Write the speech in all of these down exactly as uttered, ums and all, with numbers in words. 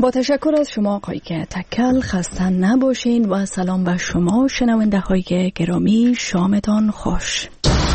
با تشکر از شما آقای تکل، خسته نباشین و سلام به شما شنونده های گرامی، شامتان خوش.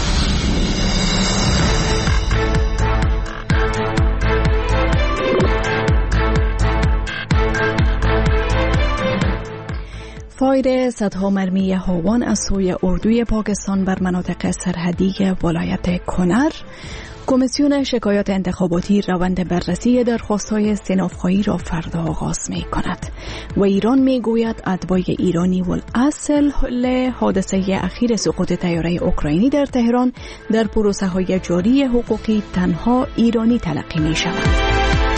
فایر صدها مرمی هاوان از سوی اردوی پاکستان بر مناطق سرحدی ولایت کنر. کمیسیون شکایات انتخاباتی روند بررسی درخواست‌های استئناف‌خواهی را فردا آغاز می‌کند و ایران می‌گوید اتباع ایرانی والاصل حادثه اخیر سقوط طیاره اوکراینی در تهران در پروسه‌های جاری حقوقی تنها ایرانی تلقی می‌شود.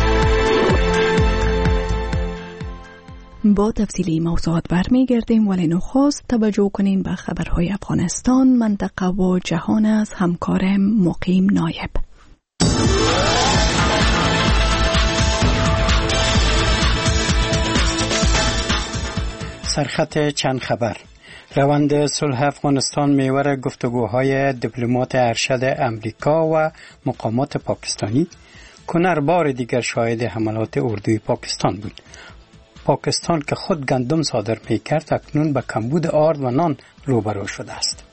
با تفصیلی موضوعات برمیگردیم، ولی نخست توجه کنین به خبرهای افغانستان، منطقه و جهان از همکارم مقیم نایب. سرخط چند خبر. روند صلح افغانستان محور گفتگوهای دیپلمات ارشد امریکا و مقامات پاکستانی. کنر بار دیگر شاهد حملات اردوی پاکستان بود. پاکستان که خود گندم صادر می کرد اکنون به کمبود آرد و نان روبرو شده است.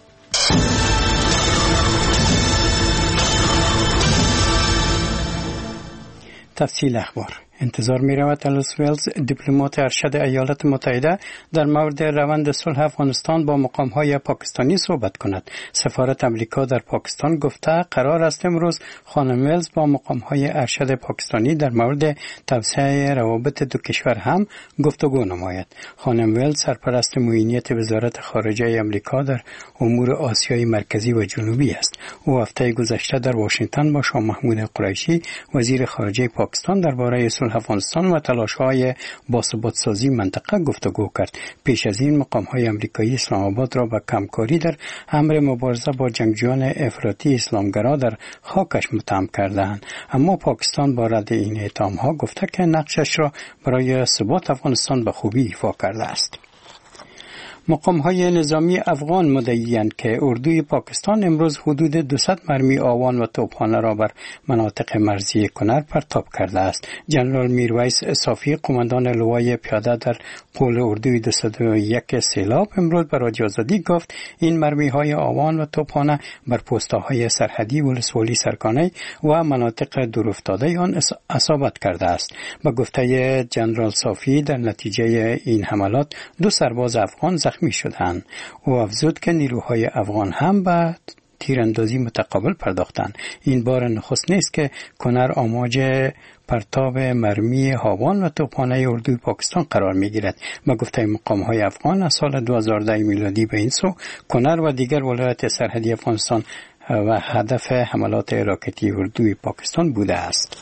تفصیل اخبار. انتظار می رود الیس ویلز، دیپلمات ارشد ایالات متحده، در مورد روند صلح افغانستان با مقام های پاکستانی صحبت کند. سفارت امریکا در پاکستان گفته قرار است امروز خانم ویلز با مقام های ارشد پاکستانی در مورد توسعه روابط دو کشور هم گفتگو نماید. خانم ویلز سرپرست معینیت وزارت خارجه امریکا در امور آسیای مرکزی و جنوبی است. او هفته گذشته در واشنگتن با شاه محمود قریشی وزیر خارجه پاکستان درباره افغانستان و تلاش‌های باثبات‌سازی منطقه گفتگو کرد. پیش از این مقام‌های آمریکایی اسلام آباد را به کمکاری در امر مبارزه با جنگجویان افراطی اسلامگرا در خاکش متهم کردند، اما پاکستان با رد این اتهام‌ها گفته که نقشش را برای ثبات افغانستان به خوبی ایفا کرده است. مقام‌های نظامی افغان مدعی‌اند که اردوی پاکستان امروز حدود دویست مرمی آوان و توپخانه را بر مناطق مرزی کنر پرتاب کرده است. جنرال میرویس صافی، قماندان لوای پیاده در قول اردوی دویست و یک سیلاب، امروز به رادیو آزادی گفت این مرمی‌های آوان و توپخانه بر پست‌های سرحدی ولسوالی سرکانه و مناطق دورافتاده آن اصابت کرده است. با گفته جنرال صافی در نتیجه این حملات دو سرباز افغان زخمی شدند. او افزود که نیروهای افغان هم به تیراندازی متقابل پرداختند. این بار نخست نیست که کنر آماج پرتاب مرمی هاوان و توپخانه اردوی پاکستان قرار می‌گیرد. با گفته مقام‌های افغان از سال دو هزار و ده میلادی به این سو کنر و دیگر ولایات سرحدی افغانستان و هدف حملات راکتی اردوی پاکستان بوده است.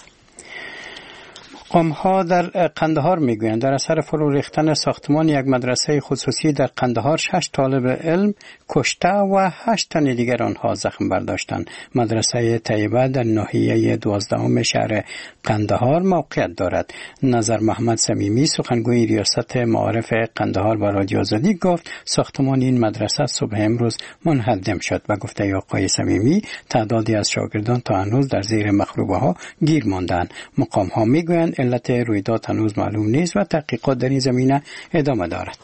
مقام‌ها در قندهار میگویند در اثر فرو ریختن ساختمان یک مدرسه خصوصی در قندهار شش طالب علم کشته و هشت تن دیگر آنها زخم برداشتند. مدرسه طیبه در ناحیه دوازدهم شهر قندهار موقعیت دارد. نظر محمد صمیمی، سخنگوی ریاست معارف قندهار، با رادیو آزادی گفت ساختمان این مدرسه صبح امروز منهدم شد. و گفته آقای صمیمی تعدادی از شاگردان تا هنوز در زیر مخروبه ها گیر ماندند. مقام‌ها میگویند علت رویداد هنوز معلوم نیست و تحقیقات در این زمینه ادامه دارد.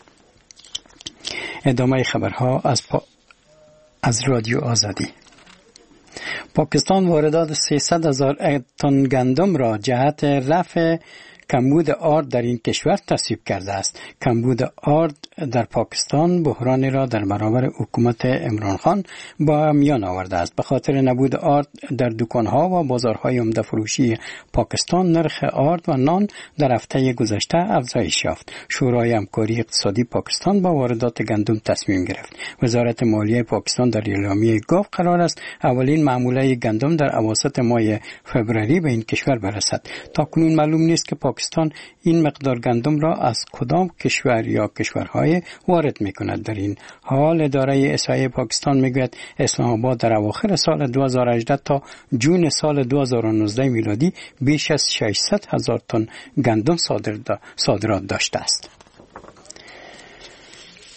ادامه خبرها از, پا... از رادیو آزادی. پاکستان واردات سیصد هزار تن گندم را جهت رفع کمبود آرد در این کشور تصویب کرده است. کمبود آرد در پاکستان بحرانی را در برابر حکومت عمران خان با میان آورده است. به خاطر نبود آرد در دکان‌ها و بازارهای عمده فروشی پاکستان نرخ آرد و نان در هفته گذشته افزایش یافت. شورای همکاری اقتصادی پاکستان با واردات گندم تصمیم گرفت. وزارت مالیه پاکستان در اعلامیه گفت قرار است اولین معامله گندم در اواسط ماه فوریه به این کشور برسد. تاکنون معلوم نیست که پاکستان این مقدار گندم را از کدام کشور یا کشورهای وارد می‌کند. در این حال اداره احصایه پاکستان میگوید اسلام آباد در اواخر سال دو هزار و هجده تا جون سال دو هزار و نوزده میلادی بیش از ششصد هزار تن گندم صادرات داشته است.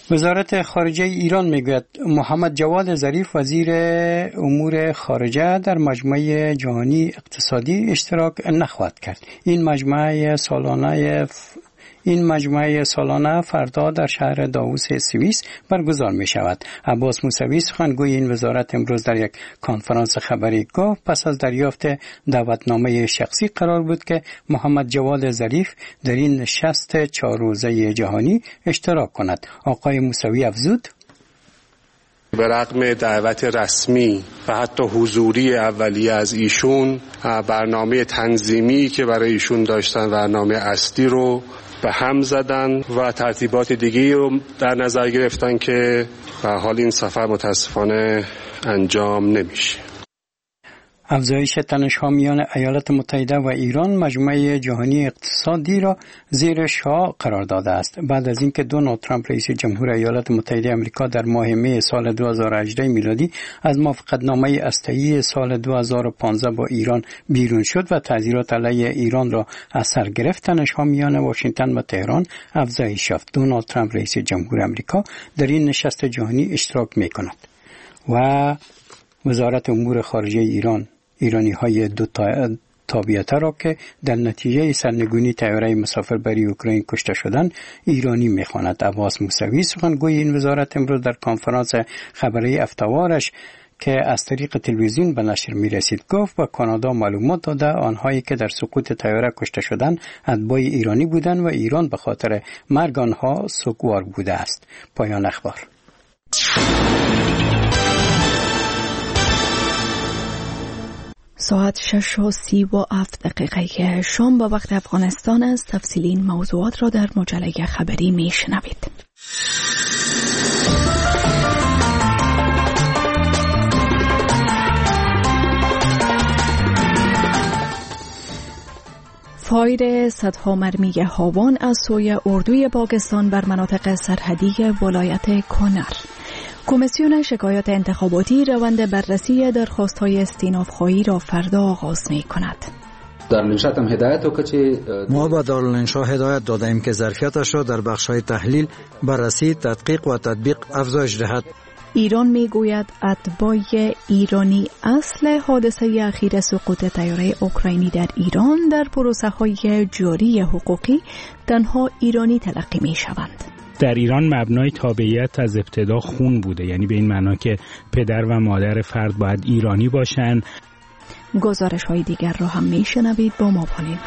وزارت خارجه ایران میگوید محمد جواد ظریف وزیر امور خارجه در مجمع جهانی اقتصادی اشتراک نخواهد کرد. این مجمع سالانه این مجمع سالانه فردا در شهر داووس سوئیس برگزار می شود. عباس موسوی سخنگوی این وزارت امروز در یک کنفرانس خبری گفت پس از دریافت دعوتنامه شخصی قرار بود که محمد جواد ظریف در این نشست چهار روزه جهانی اشتراک کند. آقای موسوی افزود: به رغم دعوت رسمی و حتی حضوری اولیه از ایشون، برنامه تنظیمی که برای ایشون داشتن، برنامه اصلی رو به هم زدن و ترتیبات دیگه‌ای رو در نظر گرفتن که به حال این سفر متاسفانه انجام نمیشه. افزایش تنش‌ها میان ایالات متحده و ایران مجمع جهانی اقتصادی را زیر شعاع قرار داده است. بعد از اینکه دونالد ترامپ رئیس جمهور ایالات متحده آمریکا در ماه می سال دو هزار و هجده میلادی از موافقتنامه استایی سال دو هزار و پانزده با ایران بیرون شد و تعزیرات علیه ایران را از سر گرفت، تنش‌ها میان واشنگتن و تهران افزایش یافت. دونالد ترامپ رئیس جمهور آمریکا در این نشست جهانی اشتراک می‌کند و وزارت امور خارجه ایران ایرانی های دو تابعیته را که در نتیجه سرنگونی طیاره مسافربری اوکراین کشته شدند ایرانی می‌خواند. عباس موسوی سخنگوی این وزارت امروز در کنفرانس خبری افتوارش که از طریق تلویزیون به نشر می‌رسید گفت و کانادا معلومات داده آنهایی که در سقوط طیاره کشته شدند اتباع ایرانی بودند و ایران به خاطر مرگ آنها سوگوار بوده است. پایان اخبار. ساعت شش و سی و هفت دقیقه شام با وقت افغانستان است. تفصیلی این موضوعات را در مجله خبری می شنوید. فایر صدها مرمی هاوان از سوی اردوی پاکستان بر مناطق سرحدی ولایت کنر. کمیسیون شکایات انتخاباتی روند بررسی درخواست‌های استیناف‌خواهی را فردا آغاز می‌کند. دارالانشا هم هدایت وکړه چې ما به دارالانشا هدایت دادیم که ظرفیتش را در بخش‌های تحلیل، بررسی، تدقیق و تطبیق افزایش دهد. ایران میگوید اتباع ایرانی اصل حادثه اخیر سقوط طیاره اوکراینی در ایران در پروسه‌های جاری حقوقی تنها ایرانی تلقی می‌شوند. در ایران مبنای تابعیت از ابتدا خون بوده، یعنی به این معنا که پدر و مادر فرد باید ایرانی باشن. گزارش های دیگر را هم میشنوید، با ما باشید.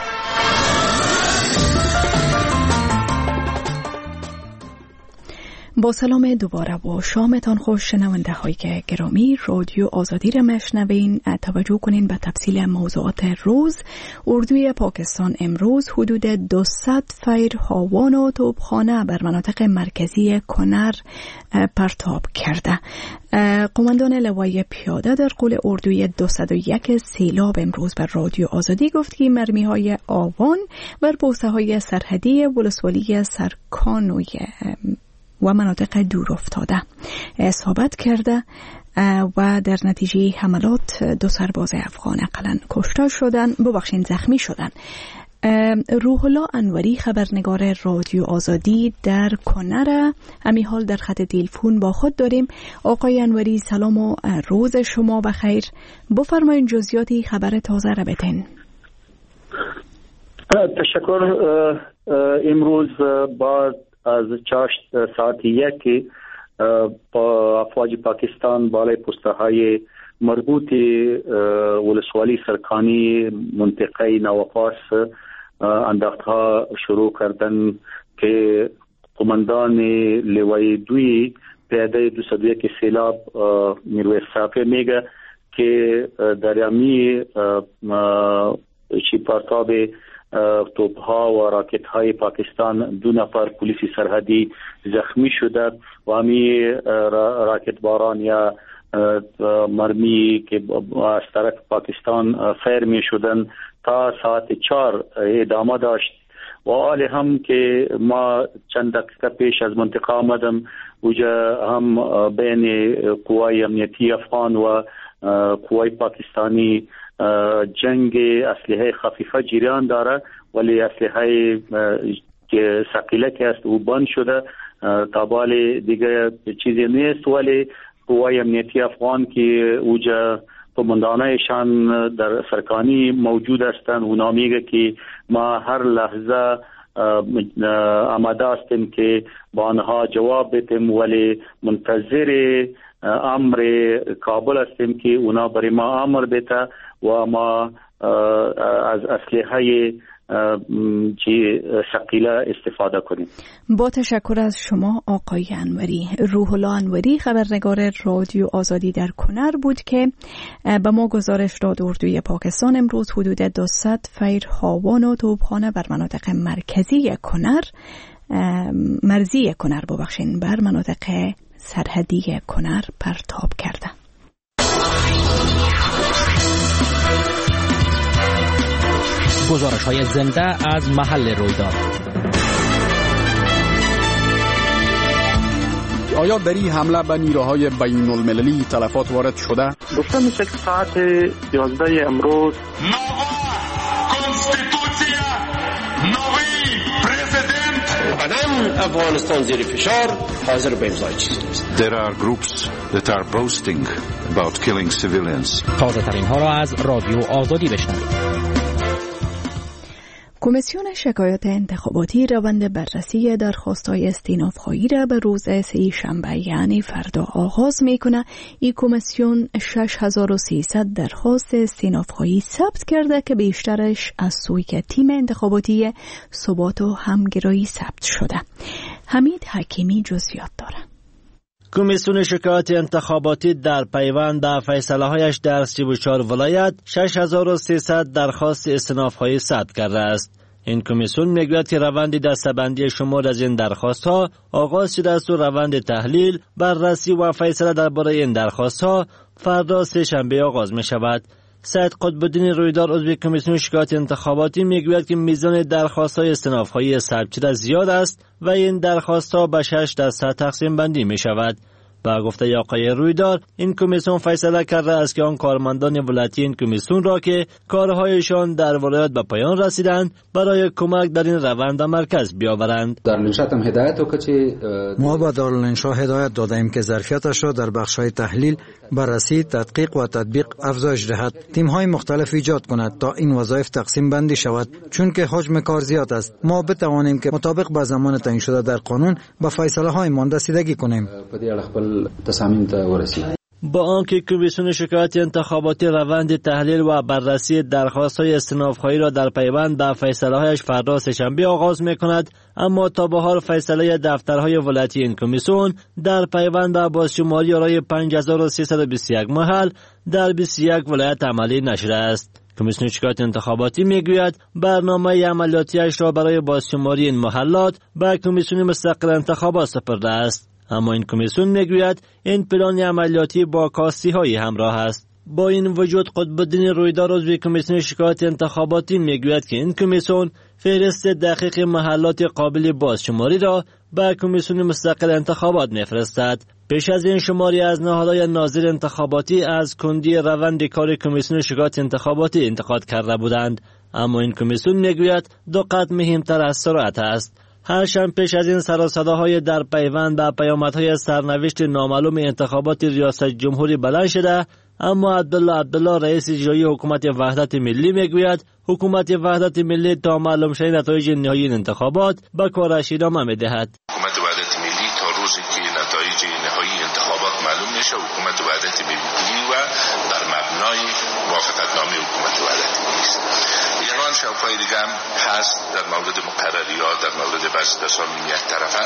با سلام دوباره و شامتان خوش شنونده های گرامی. رادیو آزادی را مشنوین. توجه کنین به تفصیل موضوعات روز. اردوی پاکستان امروز حدود دویست فیر هاوان و توپخانه بر مناطق مرکزی کنر پرتاب کرده. قماندان لوای پیاده در قول اردوی دویست و یک سیلاب امروز بر رادیو آزادی گفت که مرمی های آوان بر بوسه های سرحدی ولسوالی سرکانوی و مناطق دور افتاده اصابت کرده و در نتیجه حملات دو سرباز افغان اقلاً کشته شدن، ببخشید زخمی شدن. روح الله انوری خبرنگار رادیو آزادی در کنر همی حال در خط تلفن با خود داریم. آقای انوری سلام و روز شما بخیر. بفرمایید جزئیاتی خبر تازه را بتین. تشکر. امروز بعد از چهار ساعت یک با افواج پاکستان بالای پست‌های مربوط ولسوالی سرکانی منطقه نوپاس انداختها شروع کردن که قماندان لوای دوی پیاده دویست و یک سیلاب میرویس صافی میگه که در امی چی پرتاب توپ‌ها و راکت‌های پاکستان دو نفر پلیس سرحدی زخمی شده و همی راکت باران یا مرمی که از طرف پاکستان فیر می شدن تا ساعت چهار ادامه داشت و حال هم که ما چند دقیقه پیش از منطقه آمدم وجا هم بین قوای امنیتی افغان و قوای پاکستانی جنگ اسلحه خفیفه جریان داره، ولی اسلحه که ثقیله که است او بند شده تابال دیگه چیزی نیست، ولی قوای امنیتی افغان که اوجا قماندانایشان در سرکانی موجود هستند، اونا میگه که ما هر لحظه آماده هستیم که با آنها جواب بدیم، ولی منتظر امر کابل هستیم که اونا برای ما امر بده و ما از اسلحه چی ثقیله استفاده کنیم. با تشکر از شما آقای انوری. روح الله انوری خبرنگار رادیو آزادی در کنر بود که به ما گزارش داد اردوی پاکستان امروز حدود دویست فیر هاوان و توپخانه بر مناطق مرکزی کنر مرزی کنر ببخشین بر مناطق سرحدی کنر پرتاب کرده. گزارش های زنده از محل رویداد. آیا در این حمله به نیروهای بین المللی تلفات وارد شده؟ گفتم میشه که ساعت یازده امروز افغانستان زیر فشار حاضر به امضای چیزی نیست. There are groups that are boasting about killing civilians. تازه ترین ها را از رادیو آزادی بشنوید. کمیسیون شکایات انتخاباتی روند بررسی درخواست‌های استیناف‌خواهی را به روز سه شنبه یعنی فردا آغاز می‌کند. این کمیسیون شش هزار و سیصد درخواست استیناف‌خواهی ثبت کرده که بیشترش از سوی تیم انتخاباتی ثبات و همگرایی ثبت شده. حمید حکیمی جزئیات دارد. کمیسیون شکایات انتخاباتی در پیوند به فیصله‌هایش در سی و چهار ولایت شش هزار و سیصد درخواست استیناف‌خواهی ثبت کرده است. این کمیسیون میگوید که روند دسته‌بندی شمار از این درخواست‌ها آغاز شده است و روند تحلیل، بررسی و فیصله درباره این درخواست‌ها فردا سه شنبه آغاز می‌شود. سید قطب‌الدین رویدار عضو کمیسیون شکایات انتخاباتی میگوید که میزان درخواست‌های استیناف‌خواهی ثبت شده زیاد است و این درخواست‌ها به شش دسته تقسیم بندی می‌شود. با گفته آقای رویدار، این کمیسیون فیصله کرده است که آن کارمندان ولایتی این کمیسیون را که کارهایشان در ولایت به پایان رسیدند برای کمک در این روند مرکز بیاورند. در نشات هم هدایت و که ما به دارالانشا هدایت دادیم که ظرفیتش را در بخش‌های تحلیل، بررسی، تدقیق و تطبیق افزایش دهد. تیم‌های مختلف ایجاد کند تا این وظایف تقسیم بندی شود، چون که حجم کار زیاد است. ما بتوانیم که مطابق با زمان تعیین شده در قانون به فیصله‌های مان رسیدگی کنیم. با آنکه کمیسیون شکایات انتخاباتی روند تحلیل و بررسی درخواست‌های استیناف‌خواهی را در پیوند به فیصله‌هایش فردا سه‌شنبه آغاز می‌کند، اما تا به حال فیصله دفترهای ولایتی این کمیسیون در پیوند به بازشماری آرای پنج هزار و سیصد و بیست و یک محل در بیست و یک ولایت عملی نشده است. کمیسیون شکایات انتخاباتی میگوید برنامه عملیاتیش را برای بازشماری این محلات به کمیسیون مستقل انتخابات سپرده است. اما این کمیسیون میگوید این پلان عملیاتی با کاستی های همراه است. با این وجود قطب‌الدین رویدار عضو کمیسیون شکایات انتخاباتی میگوید که این کمیسیون فهرست دقیق محلات قابل بازشماری را به کمیسیون مستقل انتخابات میفرستد. پیش از این شماری از نهادهای ناظر انتخاباتی از کندی روند کار کمیسیون شکایات انتخاباتی انتقاد کرده بودند، اما این کمیسیون میگوید دو قدم مهمتر از سرعت است. هرچند پیش از این سر و صداهای در پیوند به پیامدهای سرنوشت نامعلوم انتخابات ریاست جمهوری بلند شده، اما عبدالله عبدالله رئیس اجرایی حکومت وحدت ملی میگوید حکومت وحدت ملی تا معلوم شدن نتایج نهایی انتخابات به کارش ادامه میدهد. حکومت وحدت ملی تا روزی که نتایج نهایی انتخابات معلوم نشه حکومت وحدت ملی و بر مبنای موافقتنامه حکومت وحدت ملی است. یگان شوفای دیگه هم هست در مورد مقرریات، در مورد بعضی تصامیم یک طرفه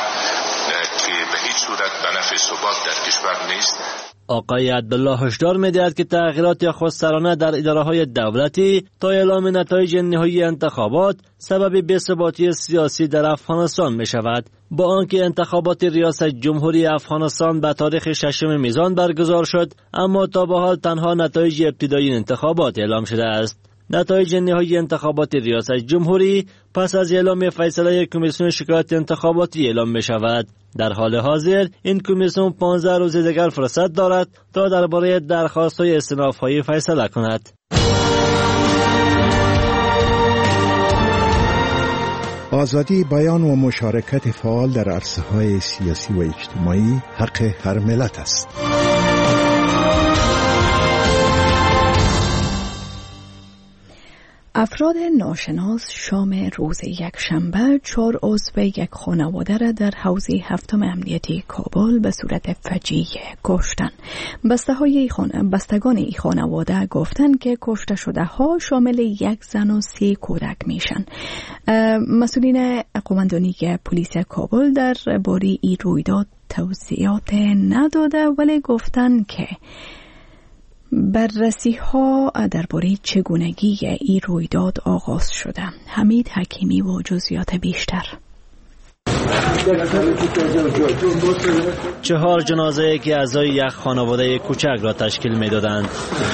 که به هیچ صورت به نفع ثبات در کشور نیست. آقای عبدالله هشدار می‌دهد که تغییرات خودسرانه در اداره‌های دولتی تا اعلام نتایج نهایی انتخابات سبب بی‌ثباتی سیاسی در افغانستان می‌شود. با آنکه انتخابات ریاست جمهوری افغانستان به تاریخ ششم میزان برگزار شد، اما تا به حال تنها نتایج ابتدایی انتخابات اعلام شده است. نتایج نهایی انتخابات ریاست جمهوری پس از اعلام فیصله کمیسیون شکایات انتخاباتی اعلام می شود. در حال حاضر این کمیسیون پانزده روز دیگر فرصت دارد تا درباره درخواست‌های استیناف‌خواهی فیصله کند. آزادی بیان و مشارکت فعال در عرصه‌های سیاسی و اجتماعی حق هر ملت است. افراد ناشناس شام روز یک شنبه چهار عضو یک خانواده را در حوزه هفتم امنیتی کابل به صورت فجیع کشتند. بسته خان... بستگان این خانواده گفتند که کشته شده ها شامل یک زن و سه کودک میشن. مسئولین قماندانی پلیس کابل در باره این رویداد توضیحات نداده، ولی گفتند که بررسی ها درباره چگونگی این رویداد آغاز شده. حمید حکیمی و جزئیات بیشتر. چهار جنازه که اعضای یک خانواده کوچک را تشکیل می‌دادند.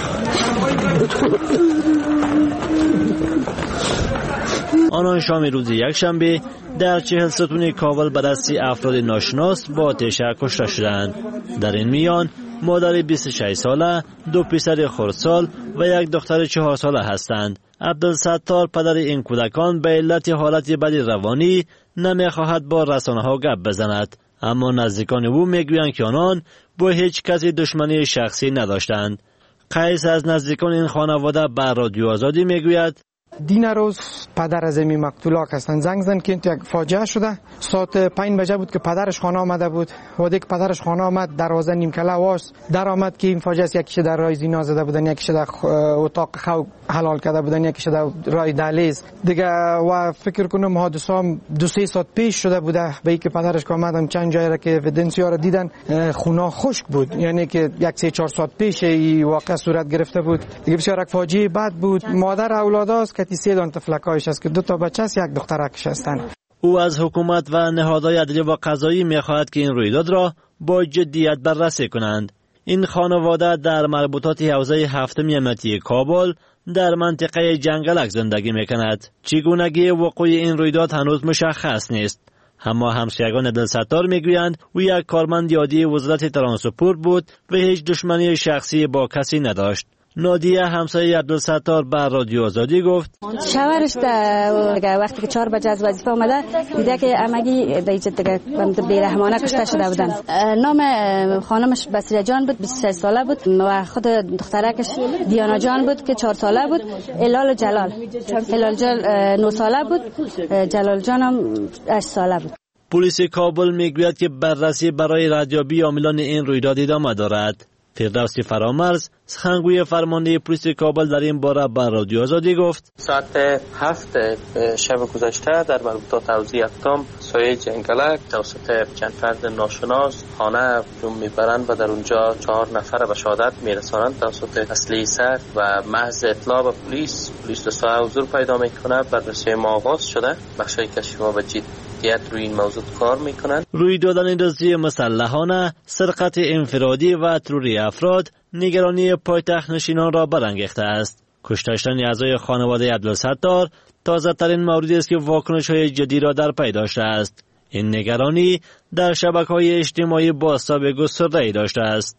آنان شام روز یک شنبه در چهل ستون کابل به دست افراد ناشناس با آتش کشته شدند. در این میان مادر بیست و شش ساله، دو پسر خردسال و یک دختر چهار ساله هستند. عبدالستار پدر این کودکان به علت حالت بد روانی نمیخواهد با رسانه ها گپ بزند، اما نزدیکان او میگویند که آنان با هیچ کسی دشمنی شخصی نداشتند. قیس از نزدیکان این خانواده بر رادیو آزادی میگوید دین روز پدر از می مقتولا هستند زنگ زدن که یک فاجعه شده. ساعت پنج بجه بود که پدرش خانه آمده بود. وقتی که پدرش خانه آمد دروازه نیم کله واس در آمد که این فاجعه است. یکیش در راه زینا زده بودن، یکیش در اتاق خواب حلال کرده بودن، یکیش در راه دهلیز دیگه. و فکر کنم حادثه هم دو سه ساعت پیش شده بوده. به اینکه پدرش که آمدم چند جایی را که اودنسیا را دیدن خونه خشک بود، یعنی که یک سه چهار ساعت پیش این واقعه صورت گرفته بود دیگه. بسیار یک فاجعه بد بود. مادر اولاداست که سی دان طفلکایش است که دو تا بچه است، یک دخترکش هستند. او از حکومت و نهادهای عدلیه و قضایی می‌خواهد که این رویداد را با جدیت بررسی کنند. این خانواده در مربوطات حوزه هفتم امنیتی کابل در منطقه جنگلک زندگی می‌کند. چگونگی وقوع این رویداد هنوز مشخص نیست، اما همسایگان عبدالستار میگویند او یک کارمند عادی وزارت ترانسپورت بود و هیچ دشمنی شخصی با کسی نداشت. نادیه همسایه عبدالستار بر رادیو آزادی گفت شوهرش وقتی که چهار بجه از وظیفه اومده دیده که امگی دیگه دیگه بیرحمانه کشته شده بودن. نام خانمش بصیره جان بود، بیست و شش ساله بود و خود دخترکش دیانا جان بود که چهار ساله بود. هلال جلال هلال جلال نه ساله بود، جلال جان هم هشت ساله بود. پلیس کابل میگوید که بررسی برای ردیابی عاملان این رویداد ادامه دارد. فردوسی فرامرز سخنگوی فرمانده پلیس کابل در این باره بر رادیو آزادی گفت ساعت هفت شب گذشته در مربوطات حوزه هفتم سایه جنگلک توسط چند فرد ناشناس خانه هجوم میبرند و در اونجا چهار نفر به شهادت میرسانند. توسط اسلحه سرد و محض اطلاع به پلیس پلیس در ساحه حضور پیدا میکنه. بررسی ما آغاز شده. بخشای کشف ما به جدیت روی این موضوع کار میکنند. روی دادن دزدی مسلحانه، سرقت انفرادی و تروری افراد نگرانی پایتخت نشینان را برانگیخته است. کشته شدن اعضای خانواده عبدالستار تازه ترین موردی است که واکنش های جدی را در پی داشته است. این نگرانی در شبکه‌های اجتماعی بازتاب گسترده‌ای داشته است.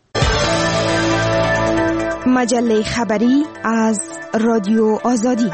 مجله خبری از رادیو آزادی.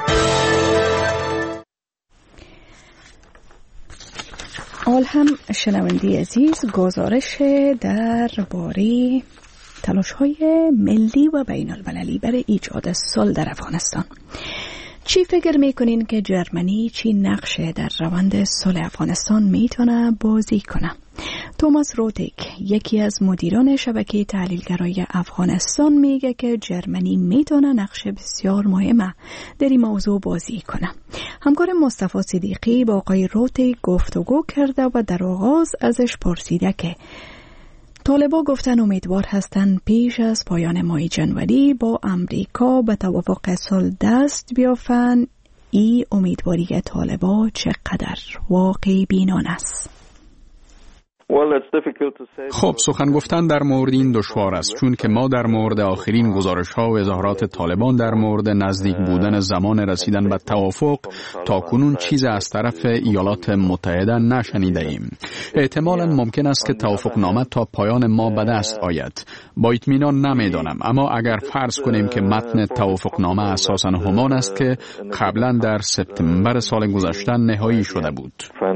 آل هم شنونده عزیز گزارش درباره تلاش‌های ملی و بین المللی برای ایجاد صلح در افغانستان. چی فکر میکنین که جرمنی چی نقش در روند صلح افغانستان میتونه بازی کنه؟ توماس روتیک یکی از مدیران شبکه تحلیلگرای افغانستان میگه که جرمنی میتونه نقش بسیار مهمه در این موضوع بازی کنه. همکار مصطفی صدیقی با آقای روتیک گفتگو کرده و در آغاز ازش پرسیده که طالبان گفتن امیدوار هستند پیش از پایان ماه جنوری با امریکا به توافق صلح دست بیافند. این امیدواری طالبان چقدر واقعی بینانه است؟ خب سخن گفتن در مورد این دشوار است، چون که ما در مورد آخرین گزارش‌ها و اظهارات طالبان در مورد نزدیک بودن زمان رسیدن به توافق تا کنون چیز از طرف ایالات متحده نشنیده ایم. احتمالاً ممکن است که توافقنامه تا پایان ما به دست آید. با اطمینان نمیدانم، اما اگر فرض کنیم که متن توافقنامه اساساً همان است که قبلا در سپتامبر سال گذشته نهایی شده بود.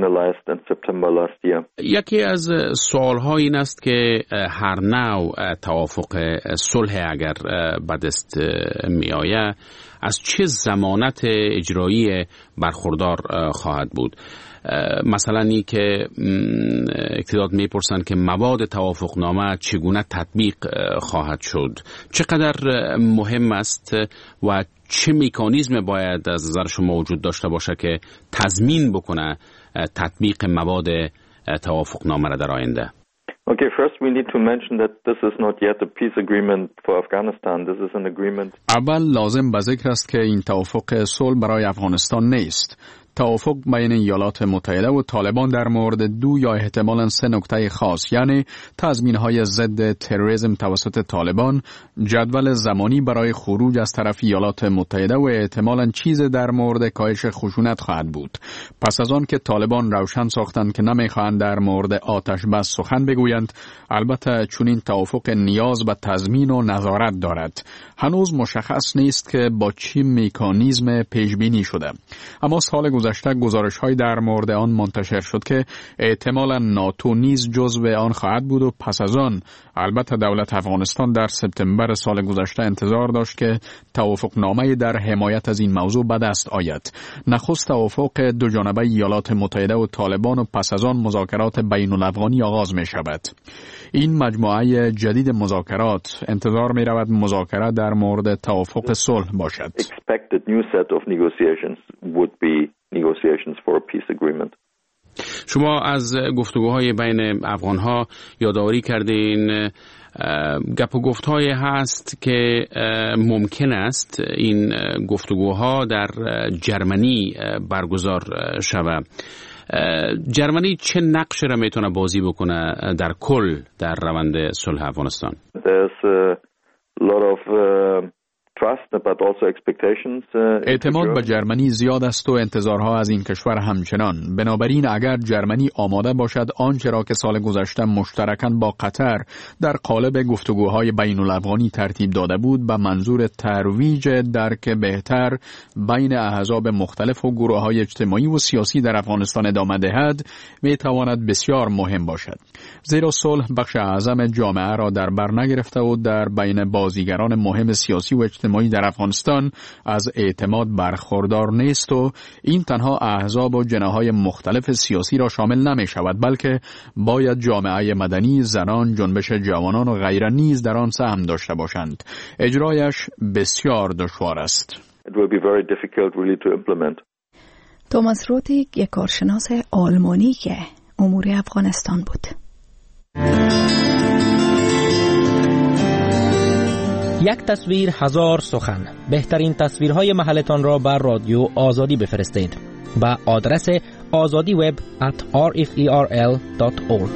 یکی از سوال‌ها این است که هر نوع توافق صلح اگر به دست می آید از چه ضمانت اجرایی برخوردار خواهد بود. مثلا این که اقتدار میپرسند که مواد توافقنامه چگونه تطبیق خواهد شد، چقدر مهم است و چه مکانیزم باید از نظر شما وجود داشته باشه که تضمین بکنه تطبیق مواد توافقنامه را در آینده؟ Okay, first we need to mention that this is not yet a peace agreement for Afghanistan. This is an agreement. اول لازم به ذکر است که این توافق صلح برای افغانستان نیست. توافق بین ایالات متحده و طالبان در مورد دو یا احتمالاً سه نکته خاص، یعنی تضمین‌های ضد تروریسم توسط طالبان، جدول زمانی برای خروج از طرف ایالات متحده و احتمالاً چیز در مورد کاهش خشونت خواهد بود. پس از آن که طالبان روشن ساختند که نمی‌خواهند در مورد آتش بس سخن بگویند، البته چون این توافق نیاز به تضمین و نظارت دارد. هنوز مشخص نیست که با چه مکانیزم پیش بینی شده. اما سال گذشته گزارش‌های در مورد آن منتشر شد که احتمالاً ناتو نیز جزو آن خواهد بود و پس از آن البته دولت افغانستان در سپتامبر سال گذشته انتظار داشت که توافقنامه در حمایت از این موضوع به دست آید. نخست توافق دو جانبه ایالات متحده و طالبان و پس از آن مذاکرات بین الافغانی آغاز می شود. این مجموعه جدید مذاکرات انتظار می رود مذاکره در مورد توافق صلح باشد. Expected new set of negotiations would be negotiations for a peace agreement. شما از گفتگوهای بین افغانها یادآوری کردین. گپ و گفت‌های هست که ممکن است این گفتگوها در جرمنی برگزار شود. جرمنی چه نقشی را میتونه بازی بکنه در کل در روند صلح افغانستان؟ There's a lot of uh... اعتماد به جرمنی زیاد است و انتظارها از این کشور همچنان. بنابراین اگر جرمنی آماده باشد آنچه را که سال گذشته مشترکاً با قطر در قالب گفتگوهای بین الافغانی ترتیب داده بود به منظور ترویج درک بهتر بین احزاب مختلف و گروه‌های اجتماعی و سیاسی در افغانستان ادامه دهد، می تواند بسیار مهم باشد. زیرا صلح بخش اعظم جامعه را در بر نگرفته و در بین بازیگران مهم سیاسی و اجتماعی در افغانستان از اعتماد برخوردار نیست و این تنها احزاب و جناح‌های مختلف سیاسی را شامل نمی شود، بلکه باید جامعه مدنی، زنان، جنبش جوانان و غیره نیز در آن سهم داشته باشند. اجرایش بسیار دشوار است. It will be very difficult really to implement. توماس روتیگ یک کارشناس آلمانی که امور افغانستان بود. یک تصویر هزار سخن. بهترین تصویرهای محلتان را بر رادیو آزادی بفرستید با آدرس آزادی وب ات آر اف ای آر ال دات اورگ.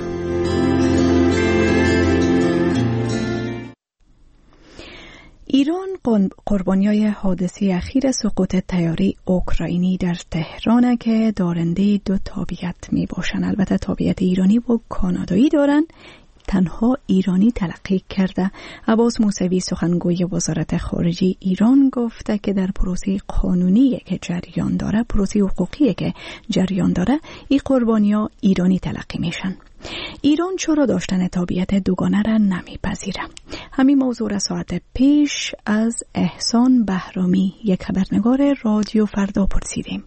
ایران قربانیای حادثه اخیر سقوط طیاره اوکراینی در تهران که دارنده دو تابعیت می باشند. البته تابعیت ایرانی و کانادایی دارند. تنها ایرانی تلقی کرده. عباس موسوی سخنگوی وزارت خارجه ایران گفته که در پروسه قانونی که جریان داره، پروسه حقوقی که جریان داره، این قربانی‌ها ایرانی تلقی میشن. ایران چرا داشتن تابعیت دوگانه را نمیپذیره؟ همین موضوع را ساعت پیش از احسان بهرامی، یک خبرنگار رادیو فردا پرسیدیم.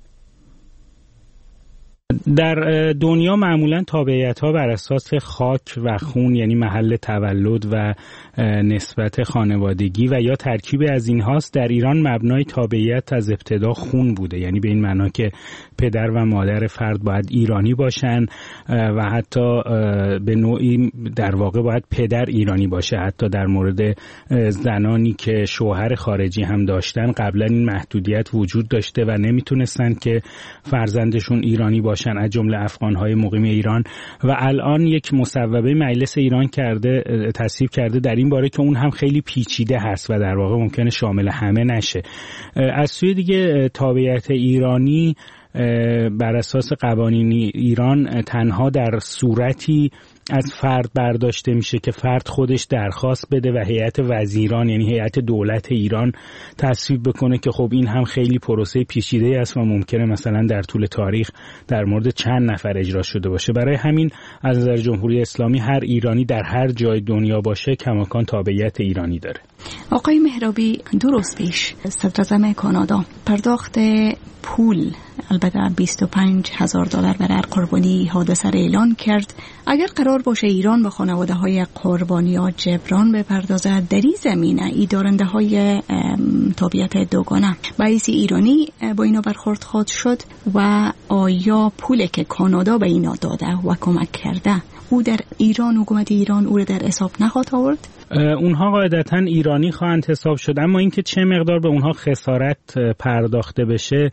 در دنیا معمولا تابعیت‌ها بر اساس خاک و خون، یعنی محل تولد و نسبت خانوادگی و یا ترکیب از این هاست. در ایران مبنای تابعیت از ابتدا خون بوده، یعنی به این معنا که پدر و مادر فرد باید ایرانی باشن و حتی به نوعی در واقع باید پدر ایرانی باشه. حتی در مورد زنانی که شوهر خارجی هم داشتن قبلا این محدودیت وجود داشته و نمیتونستن که فرزندشون ایرانی باشه باشن از جمله افغان‌های مقیم ایران و الان یک مصوبه مجلس ایران کرده تصویب کرده در این باره که اون هم خیلی پیچیده هست و در واقع ممکنه شامل همه نشه. از سوی دیگه تابعیت ایرانی بر اساس قوانین ایران تنها در صورتی از فرد برداشته میشه که فرد خودش درخواست بده و هیئت وزیران یعنی هیئت دولت ایران تصویب بکنه که خب این هم خیلی پروسه پیچیده است و ممکنه مثلا در طول تاریخ در مورد چند نفر اجرا شده باشه. برای همین از نظر جمهوری اسلامی هر ایرانی در هر جای دنیا باشه کماکان تابعیت ایرانی داره. آقای مهرابی، دو روز پیش صدر اعظم کانادا پرداخت پول البته بیست و پنج هزار دلار برای قربانی حادثه را اعلان کرد. اگر قرار باشه ایران به خانواده های قربانیان جبران بپردازد، در این زمینه ای دارنده های تابعیت دوگانه باعث ایرانی با اینا برخورد خواهد شد و آیا پولی که کانادا به اینا داده و کمک کرده او در ایران، حکومت ایران او را در حساب نخواهد آورد؟ اونها قاعدتاً ایرانی خواهند حساب شد، اما اینکه چه مقدار به اونها خسارت پرداخته بشه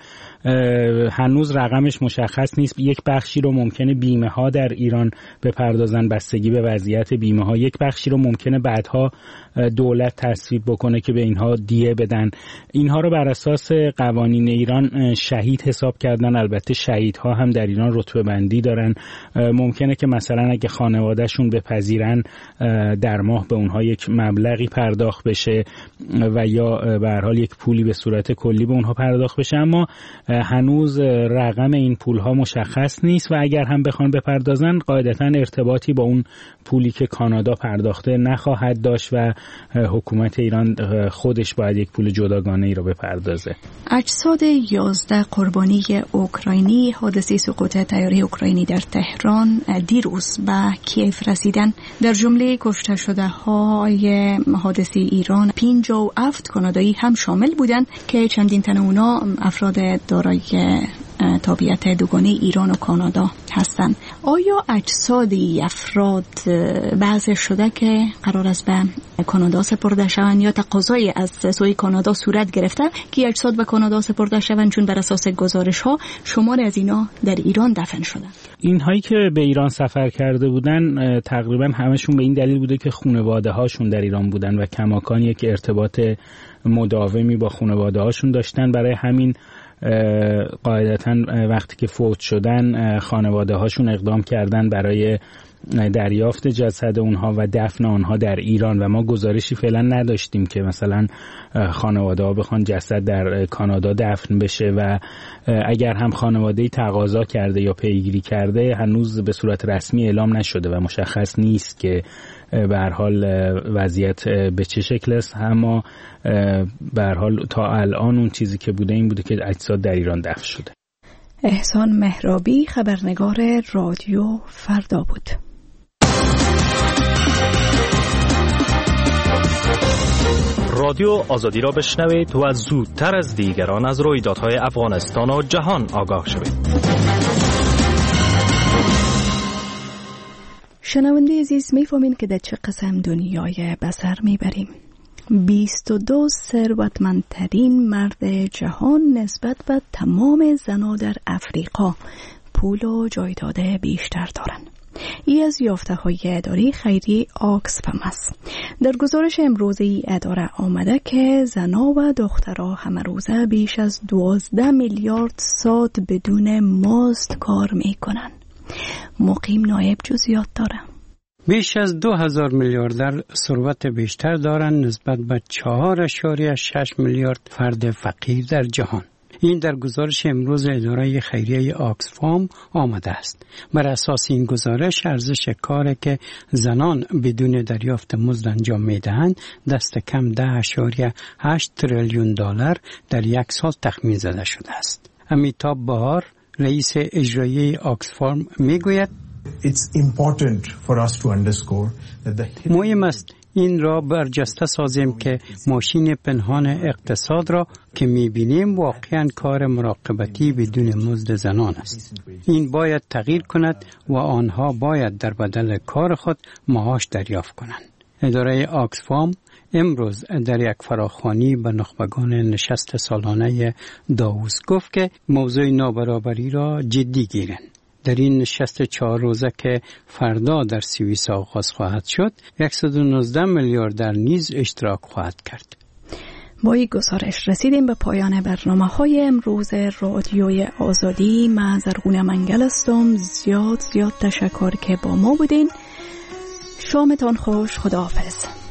هنوز رقمش مشخص نیست. یک بخشی رو ممکنه بیمه ها در ایران بپردازن بستگی به وضعیت بیمه ها، یک بخشی رو ممکنه بعدها دولت تصویب بکنه که به اینها دیه بدن. اینها رو بر اساس قوانین ایران شهید حساب کردن. البته شهیدها هم در ایران رتبه بندی دارن. ممکنه که مثلا اگه خانوادهشون بپذیرن در ماه به اونها یک مبلغی پرداخت بشه و یا به هر حال یک پولی به صورت کلی به اونها پرداخت بشه، اما هنوز رقم این پولها مشخص نیست و اگر هم بخوان بپردازن قاعدتاً ارتباطی با اون پولی که کانادا پرداخته نخواهد داشت و حکومت ایران خودش باید یک پول جداگانه ای رو بپردازه. اجساد یازده قربانی اوکراینی حادثه سقوط طیاره اوکراینی در تهران دیروز به کیف رسیدن. در جمله کشته شده های حادثه ایران پنجاه و هفت کانادایی هم شامل بودند که چندین تن اونا افراد دارای تابعیت دوگانه ایران و کانادا هستند. آیا اجساد افراد بعض شده که قرار است به کانادا سپرده شوند یا تقاضای از سوی کانادا صورت گرفته که اجساد به کانادا سپرده شوند، چون بر اساس گزارش ها شمار از اینا در ایران دفن شدن؟ اینهایی که به ایران سفر کرده بودن تقریبا همشون به این دلیل بوده که خانواده هاشون در ایران بودن و کماکان یک ارتباط مداومی با خانواده هاشون داشتن. برای همین قاعدتاً وقتی که فوت شدن خانواده هاشون اقدام کردن برای دریافت جسد اونها و دفن آنها در ایران و ما گزارشی فعلا نداشتیم که مثلا خانواده ها بخوان جسد در کانادا دفن بشه و اگر هم خانواده‌ای تقاضا کرده یا پیگیری کرده هنوز به صورت رسمی اعلام نشده و مشخص نیست که به هر حال وضعیت به چه شکل است. اما به هر حال تا الان اون چیزی که بوده این بوده که اجساد در ایران دفن شده. احسان مهرابی، خبرنگار رادیو فردا بود. رادیو آزادی را بشنوید و زودتر از دیگران از رویدادهای افغانستان و جهان آگاه شوید. شنونده عزیز، می‌فهمین که در چه قسم دنیای بسر میبریم. بیست و دو ثروتمندترین مرد جهان نسبت به تمام زنان در افریقا پول و جایداد بیشتر دارند. ای از یافته های اداره خیریه آکسفم است. در گزارش امروزی اداره آمده که زنا و دخترها همه روزه بیش از دوازده میلیارد ساعت بدون مزد کار میکنن. مقیم نایب جزئیات داره. بیش از دو هزار میلیاردر ثروت بیشتر دارند نسبت به چهار اشاریه شش میلیارد فرد فقیر در جهان. این در گزارش امروز اداره خیریه آکسفام آمده است. بر اساس این گزارش ارزش کاری که زنان بدون دریافت مزد انجام میدهند دست کم ده اشاریه هشت تریلیون دلار در یک سال تخمین زده شده است. امیتاب بهار رئیس اجرایی آکسفام میگوید It's important for us to underscore that the مهم است این را برجسته سازیم که ماشین پنهان اقتصاد را که می‌بینیم واقعاً کار مراقبتی بدون مزد زنان است. این باید تغییر کند و آنها باید در بدل کار خود معاش دریافت کنند. اداره آکسفام امروز در یک فراخوانی به نخبگان نشست سالانه داووس گفت که موضوع نابرابری را جدی گیرند. در این نشست چهار روزه که فردا در سوئیس آغاز خواهد شد، صد و نوزده میلیارد در نیز اشتراک خواهد کرد. با این گزارش رسیدیم به پایان برنامه های امروز رادیوی آزادی. من زرغونه منگل هستم. زیاد زیاد تشکر که با ما بودین. شامتان خوش. خداحافظ.